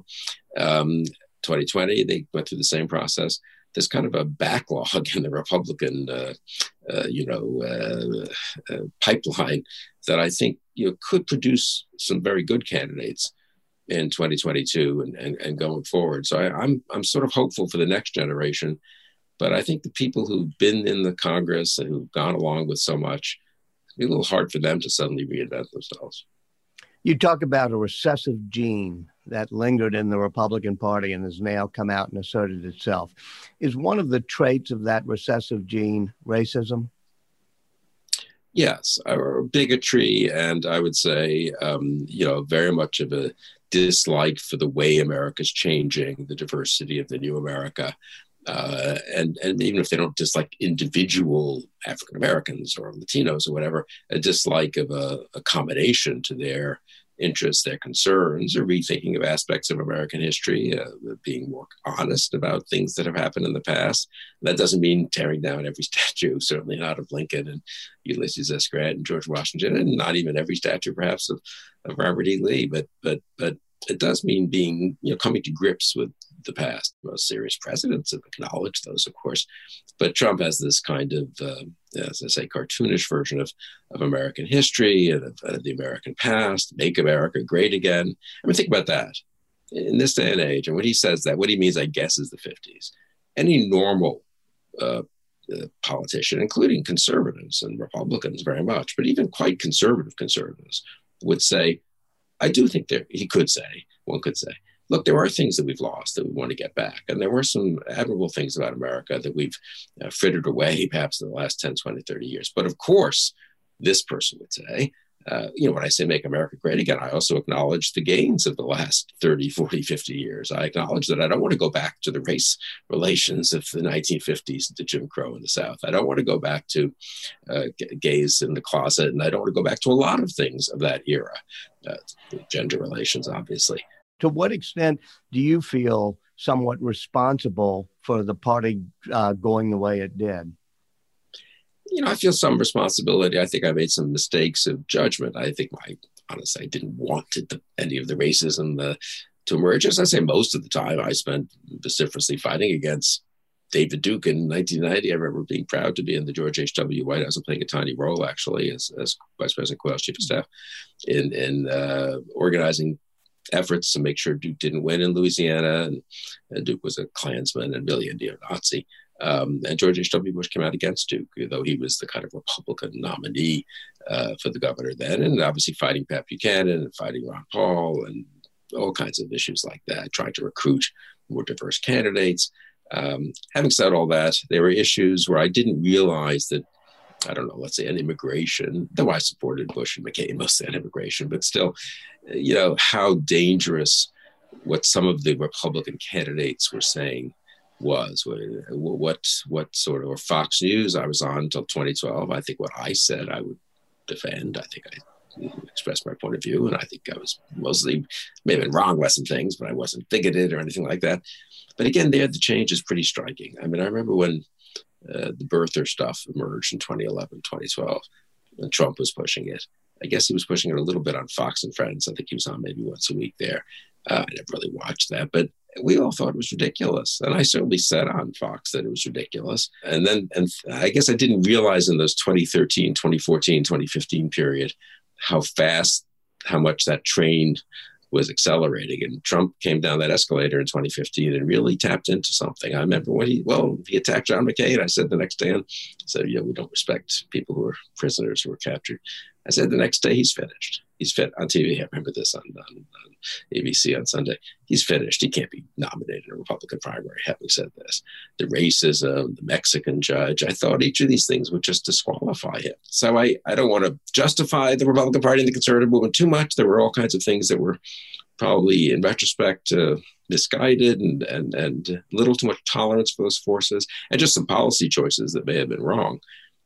2020, they went through the same process. There's kind of a backlog in the Republican, pipeline that I think could produce some very good candidates in 2022 and going forward. So I'm sort of hopeful for the next generation, but I think the people who've been in the Congress and who've gone along with so much, it'll be a little hard for them to suddenly reinvent themselves. You talk about a recessive gene that lingered in the Republican Party and has now come out and asserted itself. Is one of the traits of that recessive gene racism? Yes, bigotry, and I would say, very much of a dislike for the way America's changing, the diversity of the new America. And even if they don't dislike individual African Americans or Latinos or whatever, a dislike of a accommodation to their interests, their concerns, or rethinking of aspects of American history, being more honest about things that have happened in the past. That doesn't mean tearing down every statue, certainly not of Lincoln and Ulysses S. Grant and George Washington, and not even every statue perhaps of Robert E. Lee, but it does mean being, coming to grips with the past. Most serious presidents have acknowledged those, of course, but Trump has this kind of, as I say, cartoonish version of American history and of the American past, make America great again. I mean, think about that. In this day and age, and when he says that, what he means, I guess, is the 50s. Any normal politician, including conservatives and Republicans very much, but even quite conservative conservatives, would say, I do think one could say, look, there are things that we've lost that we want to get back. And there were some admirable things about America that we've frittered away perhaps in the last 10, 20, 30 years. But of course, this person would say, when I say make America great again, I also acknowledge the gains of the last 30, 40, 50 years. I acknowledge that I don't want to go back to the race relations of the 1950s and to Jim Crow in the South. I don't want to go back to gays in the closet. And I don't want to go back to a lot of things of that era, gender relations, obviously. To what extent do you feel somewhat responsible for the party going the way it did? I feel some responsibility. I think I made some mistakes of judgment. I think honestly, I didn't want any of the racism to emerge. As I say, most of the time I spent vociferously fighting against David Duke in 1990. I remember being proud to be in the George H.W. White House and playing a tiny role, actually, as Vice President Quayle's chief of staff in organizing efforts to make sure Duke didn't win in Louisiana. And Duke was a Klansman and really a neo-Nazi. And George H.W. Bush came out against Duke, though he was the kind of Republican nominee for the governor then, and obviously fighting Pat Buchanan and fighting Ron Paul and all kinds of issues like that, trying to recruit more diverse candidates. Having said all that, there were issues where I didn't realize that, I don't know, let's say on immigration, though I supported Bush and McCain mostly on immigration, but still, how dangerous what some of the Republican candidates were saying was. What sort of, or Fox News I was on until 2012. I think what I said I would defend. I think I expressed my point of view, and I think I was mostly, may have been wrong about some things, but I wasn't bigoted or anything like that. But again, there the change is pretty striking. I mean, I remember when the birther stuff emerged in 2011, 2012, when Trump was pushing it. I guess he was pushing it a little bit on Fox and Friends. I think he was on maybe once a week there. I never really watched that, but we all thought it was ridiculous. And I certainly said on Fox that it was ridiculous. And I guess I didn't realize in those 2013, 2014, 2015 period, how much that train was accelerating. And Trump came down that escalator in 2015 and really tapped into something. I remember when he attacked John McCain. I said the next day, we don't respect people who are prisoners who were captured. I said the next day, he's finished. He's fit on TV. I remember this on ABC on Sunday. He's finished. He can't be nominated in a Republican primary, having said this. The racism, the Mexican judge, I thought each of these things would just disqualify him. So I don't want to justify the Republican Party and the conservative movement too much. There were all kinds of things that were probably, in retrospect, misguided and a little too much tolerance for those forces, and just some policy choices that may have been wrong.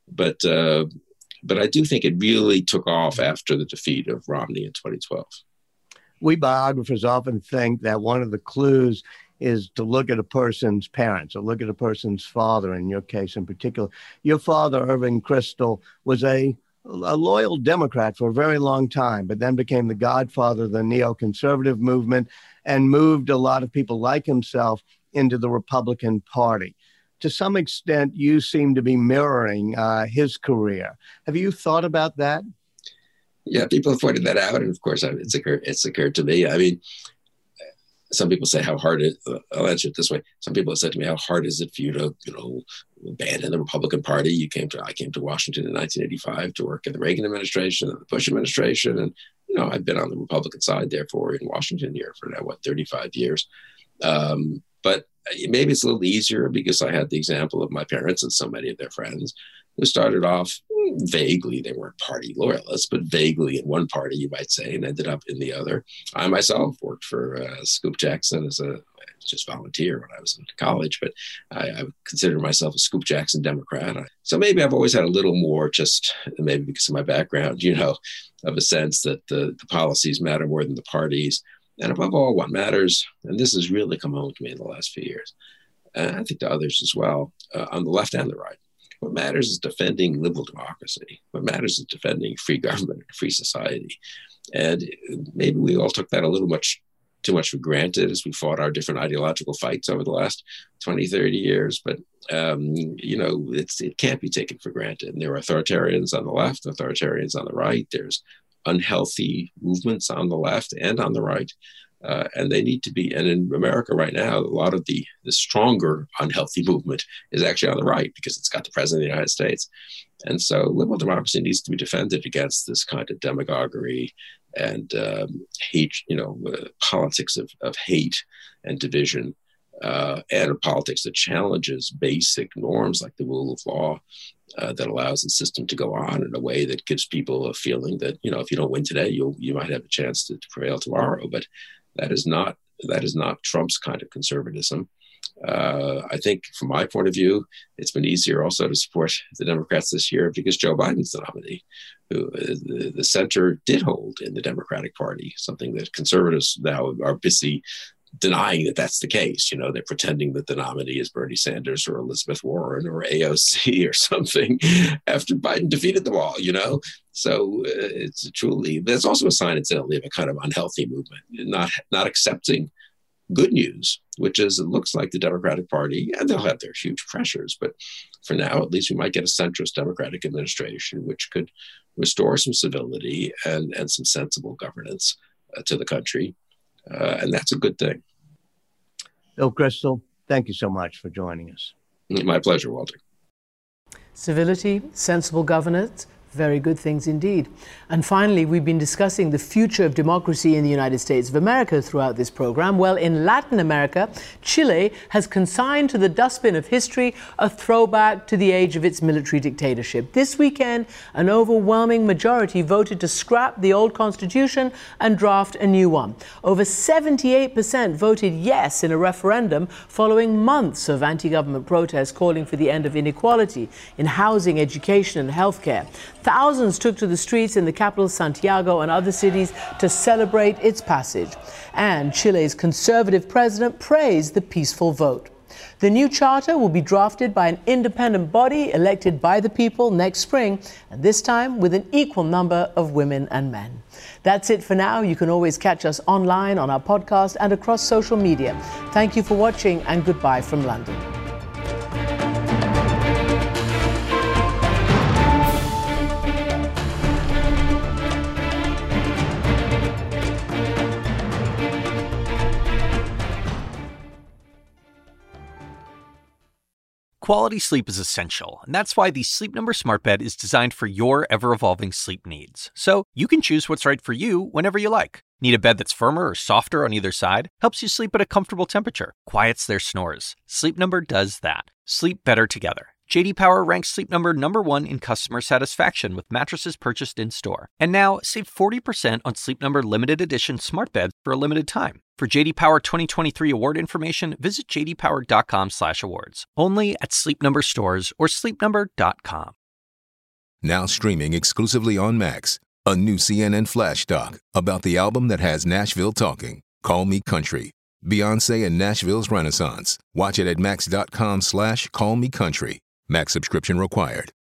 But I do think it really took off after the defeat of Romney in 2012. We biographers often think that one of the clues is to look at a person's parents or look at a person's father, in your case in particular. Your father, Irving Kristol, was a loyal Democrat for a very long time, but then became the godfather of the neoconservative movement and moved a lot of people like himself into the Republican Party. To some extent, you seem to be mirroring his career. Have you thought about that? Yeah, people have pointed that out, and of course, it's occurred to me. I mean, some people say how hard I'll answer it this way. Some people have said to me, how hard is it for you to, abandon the Republican Party? I came to Washington in 1985 to work in the Reagan administration and the Bush administration, and I've been on the Republican side, therefore, in Washington here for now 35 years. But maybe it's a little easier because I had the example of my parents and so many of their friends who started off vaguely. They weren't party loyalists, but vaguely in one party, you might say, and ended up in the other. I myself worked for Scoop Jackson as just volunteer when I was in college, but I consider myself a Scoop Jackson Democrat. So maybe I've always had a little more, just maybe because of my background, of a sense that the policies matter more than the parties. And above all, what matters, and this has really come home to me in the last few years, and I think to others as well, on the left and the right, what matters is defending liberal democracy. What matters is defending free government and free society. And maybe we all took that a little too much for granted as we fought our different ideological fights over the last 20, 30 years. But, it can't be taken for granted. And there are authoritarians on the left, authoritarians on the right. There's unhealthy movements on the left and on the right. And they need to be, and in America right now, a lot of the stronger unhealthy movement is actually on the right because it's got the president of the United States. And so liberal democracy needs to be defended against this kind of demagoguery and hate, politics of hate and division, and a politics that challenges basic norms like the rule of law, that allows the system to go on in a way that gives people a feeling that, if you don't win today, you might have a chance to prevail tomorrow. But that is not Trump's kind of conservatism. I think from my point of view, it's been easier also to support the Democrats this year because Joe Biden's the nominee, who the center did hold in the Democratic Party, something that conservatives now are busy denying that that's the case. They're pretending that the nominee is Bernie Sanders or Elizabeth Warren or AOC or something after Biden defeated them all, So it's truly, there's also a sign it's Italy of a kind of unhealthy movement, not accepting good news, which is it looks like the Democratic Party, and they'll have their huge pressures, but for now, at least we might get a centrist Democratic administration, which could restore some civility and some sensible governance to the country. And that's a good thing. Bill Kristol, thank you so much for joining us. My pleasure, Walter. Civility, sensible governance, very good things indeed. And finally, we've been discussing the future of democracy in the United States of America throughout this program. Well, in Latin America, Chile has consigned to the dustbin of history a throwback to the age of its military dictatorship. This weekend, an overwhelming majority voted to scrap the old constitution and draft a new one. Over 78% voted yes in a referendum following months of anti-government protests calling for the end of inequality in housing, education, and healthcare. Thousands took to the streets in the capital, Santiago, and other cities to celebrate its passage. And Chile's conservative president praised the peaceful vote. The new charter will be drafted by an independent body elected by the people next spring, and this time with an equal number of women and men. That's it for now. You can always catch us online, on our podcast, and across social media. Thank you for watching, and goodbye from London. Quality sleep is essential, and that's why the Sleep Number Smart Bed is designed for your ever-evolving sleep needs. So you can choose what's right for you whenever you like. Need a bed that's firmer or softer on either side? Helps you sleep at a comfortable temperature. Quiets their snores. Sleep Number does that. Sleep better together. J.D. Power ranks Sleep Number #1 in customer satisfaction with mattresses purchased in-store. And now, save 40% on Sleep Number limited edition smart beds for a limited time. For J.D. Power 2023 award information, visit jdpower.com/awards. Only at Sleep Number stores or sleepnumber.com. Now streaming exclusively on Max, a new CNN Flash doc about the album that has Nashville talking, Call Me Country. Beyoncé and Nashville's Renaissance. Watch it at max.com/callmecountry. Max subscription required.